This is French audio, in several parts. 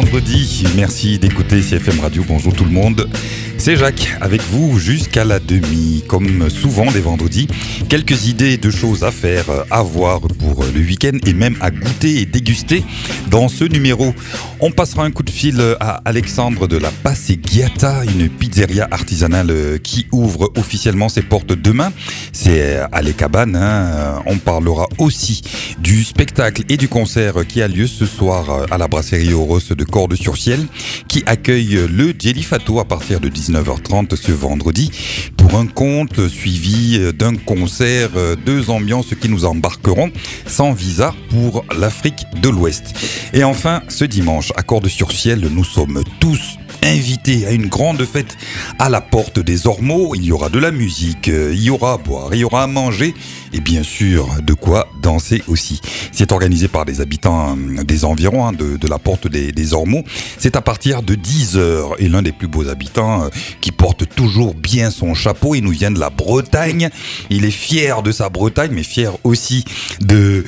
vendredi. Merci d'écouter CFM Radio. Bonjour tout le monde. C'est Jacques avec vous jusqu'à la demi. Comme souvent les vendredis, quelques idées de choses à faire, à voir pour le week-end et même à goûter et déguster dans ce numéro. On passera un coup de fil à Alexandre de la Passeggiata, une pizzeria artisanale qui ouvre officiellement ses portes demain. C'est à Les Cabanes. On parlera aussi du spectacle et du concert qui a lieu ce soir à la brasserie Oros de Cordes-sur-Ciel, qui accueille le Jellifato à partir de 19h30 ce vendredi pour un conte suivi d'un concert, deux ambiances qui nous embarqueront sans visa pour l'Afrique de l'Ouest. Et enfin, ce dimanche à Cordes-sur-Ciel, nous sommes tous invités à une grande fête à la porte des Ormeaux. Il y aura de la musique, il y aura à boire, il y aura à manger et bien sûr de quoi danser aussi. C'est organisé par les habitants des environs de la porte des Ormeaux. C'est à partir de 10h et l'un des plus beaux habitants qui porte toujours bien son chapeau, il nous vient de la Bretagne. Il est fier de sa Bretagne mais fier aussi de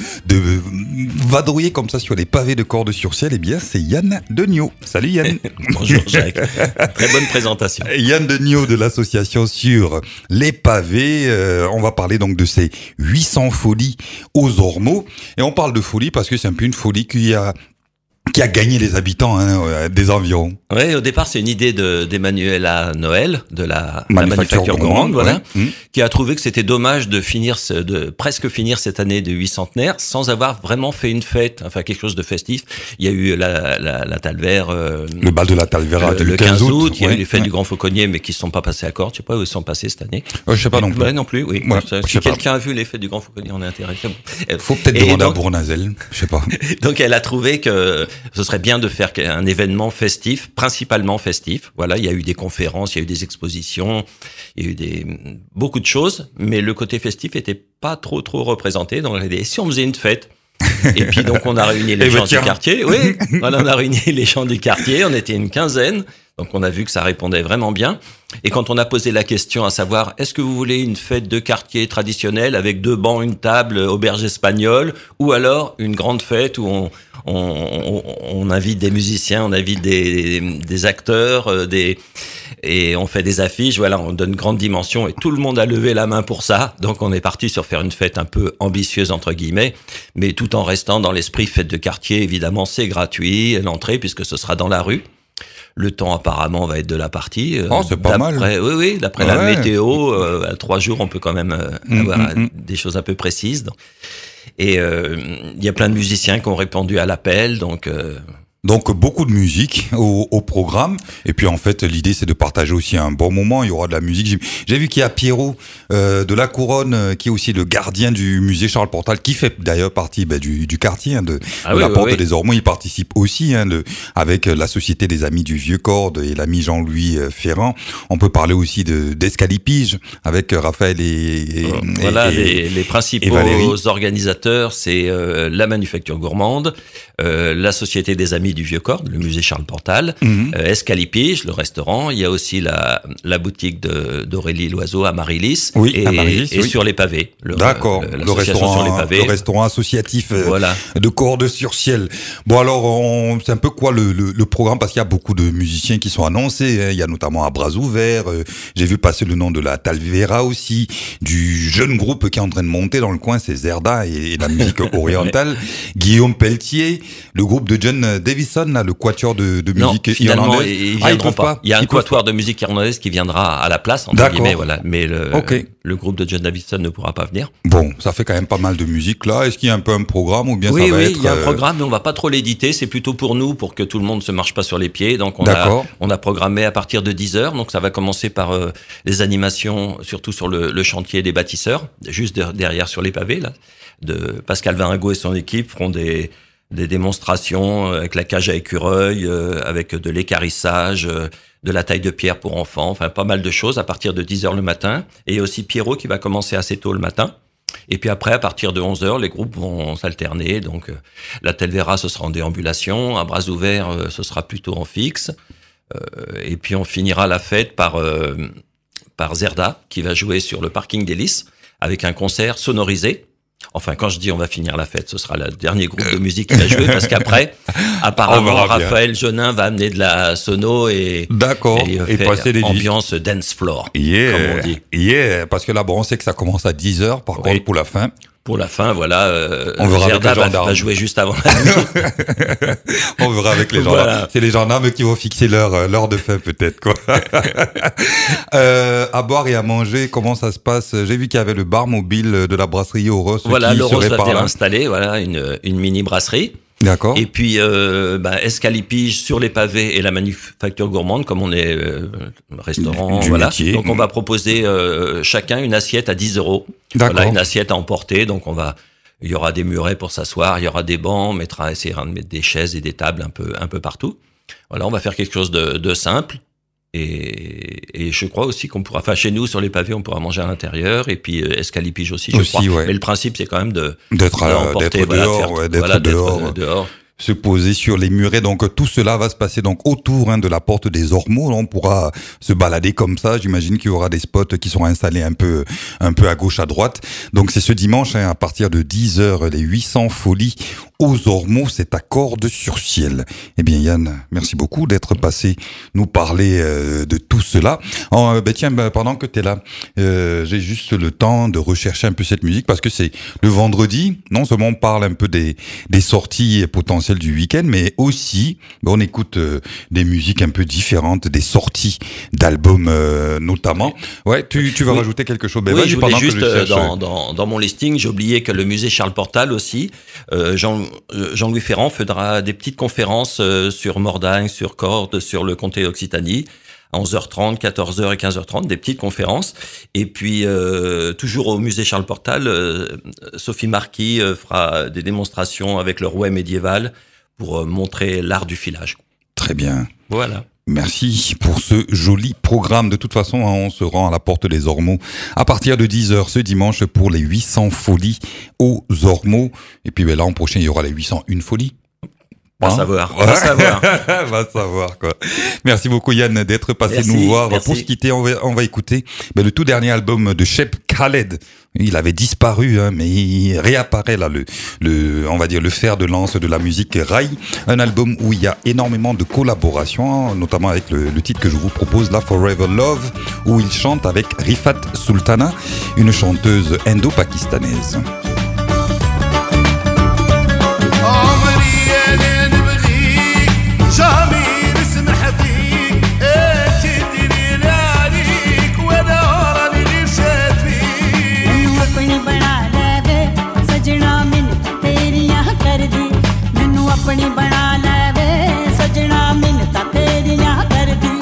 vadrouiller comme ça sur les pavés de Cordes-sur-Ciel. Eh bien c'est Yann Degnaud. Salut Yann. Bonjour Jacques. Très bonne présentation. Yann Degnaud de l'association Sur les pavés. On va parler donc de ces 800 folies aux Ormeaux. Et on parle de folie parce que c'est un peu une folie qui a gagné les habitants des environs. Oui, au départ, c'est une idée d'Emmanuela Noël, de la Manufacture Gourmande, voilà, qui a trouvé que c'était dommage de presque finir cette année de 800e sans avoir vraiment fait une fête, enfin quelque chose de festif. Il y a eu la Talvère, le bal de la Talvera le 15 août, il y a eu les fêtes du Grand Fauconnier, mais qui ne sont pas passées à Cordes. Je ne sais pas où ils sont passés cette année. Je ne sais pas non plus. Ouais, non plus, oui. Voilà, si quelqu'un a vu les fêtes du Grand Fauconnier, on est intéressé. Faut peut-être demander à Bournazel, je sais pas. Donc elle a trouvé que ce serait bien de faire un événement festif, principalement festif. Voilà, il y a eu des conférences, il y a eu des expositions, il y a eu beaucoup de choses, mais le côté festif était pas trop représenté. Donc, si on faisait une fête, et puis donc on a réuni les gens du quartier. Oui, voilà, on a réuni les gens du quartier. On était une quinzaine. Donc on a vu que ça répondait vraiment bien. Et quand on a posé la question à savoir, est-ce que vous voulez une fête de quartier traditionnelle avec 2 bancs, une table, auberge espagnole, ou alors une grande fête où on invite des musiciens, on invite des acteurs, et on fait des affiches, voilà, on donne grande dimension et tout le monde a levé la main pour ça. Donc on est parti sur faire une fête un peu ambitieuse entre guillemets, mais tout en restant dans l'esprit fête de quartier. Évidemment, c'est gratuit, l'entrée, puisque ce sera dans la rue. Le temps apparemment va être de la partie. C'est pas mal. Oui, d'après la météo, à 3 jours, on peut quand même avoir des choses un peu précises. Et il y a plein de musiciens qui ont répondu à l'appel, Donc beaucoup de musique au programme, et puis en fait l'idée c'est de partager aussi un bon moment. Il y aura de la musique. J'ai vu qu'il y a Pierrot de la Couronne qui est aussi le gardien du musée Charles Portal, qui fait d'ailleurs partie du quartier de la Porte des Ormeaux. Il participe aussi avec la Société des Amis du Vieux-Cordes et l'ami Jean-Louis Ferrand. On peut parler aussi d'Escalipige avec Raphaël et les principaux organisateurs, c'est la Manufacture Gourmande, la Société des Amis du Vieux-Cordes, le musée Charles Portal, Escalipige, le restaurant. Il y a aussi la boutique d'Aurélie Loiseau à Marilis, et Sur les pavés. D'accord, le restaurant associatif de Cordes-sur-Ciel. Bon alors, c'est un peu quoi le programme, parce qu'il y a beaucoup de musiciens qui sont annoncés. Il y a notamment à bras ouverts. J'ai vu passer le nom de la Talvera aussi, du jeune groupe qui est en train de monter dans le coin, c'est Zerda et la musique orientale. Guillaume Pelletier, le groupe de John Davison, là, le quatuor de musique irlandaise. Ils viendront pas. Il y a un quatuor de musique irlandaise qui viendra à la place, entre guillemets, voilà. Mais le groupe de John Davison ne pourra pas venir. Bon, ça fait quand même pas mal de musique là. Est-ce qu'il y a un peu un programme ou bien ça va être... Oui, il y a un programme, mais on va pas trop l'éditer. C'est plutôt pour nous, pour que tout le monde se marche pas sur les pieds. Donc on a programmé à partir de 10h. Donc ça va commencer par les animations, surtout sur le chantier des bâtisseurs, juste derrière sur les pavés là. De Pascal Varingo et son équipe feront des démonstrations avec la cage à écureuil, avec de l'équarrissage, de la taille de pierre pour enfants, enfin pas mal de choses à partir de 10h le matin. Et il y a aussi Pierrot qui va commencer assez tôt le matin. Et puis après, à partir de 11h, les groupes vont s'alterner. Donc la Talvera, ce sera en déambulation. À bras ouverts, ce sera plutôt en fixe. Et puis on finira la fête par Zerda, qui va jouer sur le parking des Lys, avec un concert sonorisé. Enfin, quand je dis on va finir la fête, ce sera le dernier groupe de musique qui va jouer, parce qu'après, apparemment, Raphaël Jonin va amener de la sono et passer des ambiance dance floor, comme on dit. Parce que là, bon, on sait que ça commence à 10h, par contre, pour la fin. Pour la fin, voilà, on verra avec les gendarmes. Va jouer juste avant la nuit. On verra avec les gendarmes. Voilà. C'est les gendarmes qui vont fixer l'heure de fin, peut-être, quoi. À boire et à manger, comment ça se passe? J'ai vu qu'il y avait le bar mobile de la brasserie Oros. Voilà, l'Oros va venir installer, voilà, une mini brasserie. D'accord. Et puis, Escalipige sur les pavés et la manufacture gourmande, comme on est restaurant, du voilà. métier. Donc, on va proposer chacun une assiette à 10 €. D'accord. Voilà, une assiette à emporter. Donc, il y aura des murets pour s'asseoir, il y aura des bancs, on essaiera de mettre des chaises et des tables un peu partout. Voilà, on va faire quelque chose de simple. Et je crois aussi qu'on pourra, enfin, chez nous, sur les pavés, on pourra manger à l'intérieur, et puis Escalipige aussi, je crois. Ouais. Mais le principe, c'est quand même d'être dehors. Se poser sur les murets. Donc tout cela va se passer donc autour de la porte des Ormeaux. On pourra se balader comme ça. J'imagine qu'il y aura des spots qui sont installés un peu à gauche, à droite. Donc c'est ce dimanche à partir de 10h, les 800 Folies aux Ormeaux. C'est à Cordes-sur-Ciel. Eh bien Yann, merci beaucoup d'être passé nous parler de tout cela. Pendant que tu es là, j'ai juste le temps de rechercher un peu cette musique parce que c'est le vendredi. Non seulement on parle un peu des sorties potentielles du week-end, mais aussi on écoute des musiques un peu différentes, des sorties d'albums notamment. Ouais, tu vas rajouter quelque chose? Oui, je voulais juste dans mon listing, j'ai oublié que le musée Charles Portal aussi, Jean-Louis Ferrand fera des petites conférences sur Mordagne, sur Cordes, sur le comté d'Occitanie, à 11h30, 14h et 15h30, des petites conférences. Et puis, toujours au musée Charles Portal, Sophie Marquis fera des démonstrations avec le rouet médiéval pour montrer l'art du filage. Très bien. Voilà. Merci pour ce joli programme. De toute façon, on se rend à la porte des Ormeaux à partir de 10h ce dimanche pour les 800 Folies aux Ormeaux. Et puis l'an prochain, il y aura les 801 Folies. Va savoir. Va savoir, quoi. Merci beaucoup, Yann, d'être passé nous voir. Merci. Pour se quitter, on va écouter le tout dernier album de Cheb Khaled. Il avait disparu, mais il réapparaît là, on va dire le fer de lance de la musique raï. Un album où il y a énormément de collaborations, notamment avec le titre que je vous propose là, Forever Love, où il chante avec Rifat Sultana, une chanteuse indo-pakistanaise. अपनी बना लेवे सजना मिन्नतां तेरियां करदी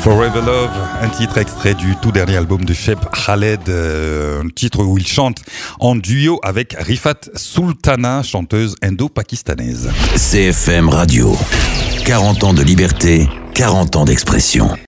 Forever Love, un titre extrait du tout dernier album de Cheb Khaled, un titre où il chante en duo avec Rifat Sultana, chanteuse indo-pakistanaise. CFM Radio, 40 ans de liberté, 40 ans d'expression.